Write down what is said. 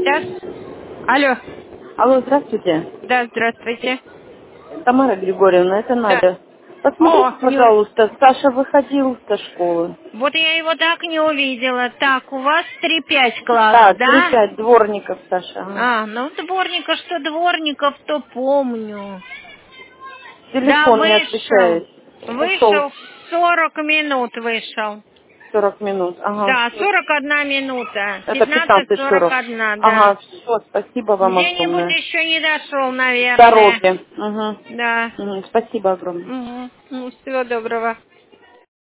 Сейчас. Алло. Алло, здравствуйте. Да, здравствуйте. Тамара Григорьевна, это Да. Надя. О, Посмотрите, пожалуйста, Саша выходил со школы. вот я его так не увидела. Так, у вас 3-5 класс, Да, да? 3-5 дворников, Саша. Ага. Ну дворников, что дворников, то помню. Да, Телефон не вышел. отвечает. Ушел Вышел 40 минут вышел. 40 минут. Ага. Да, 41 минута. Это 15:40. 15:41, да. Ага, все, спасибо вам Где-нибудь огромное. еще не дошел, В наверное. дороге. Угу. Да. Угу. Спасибо огромное. Угу. Ну, всего доброго.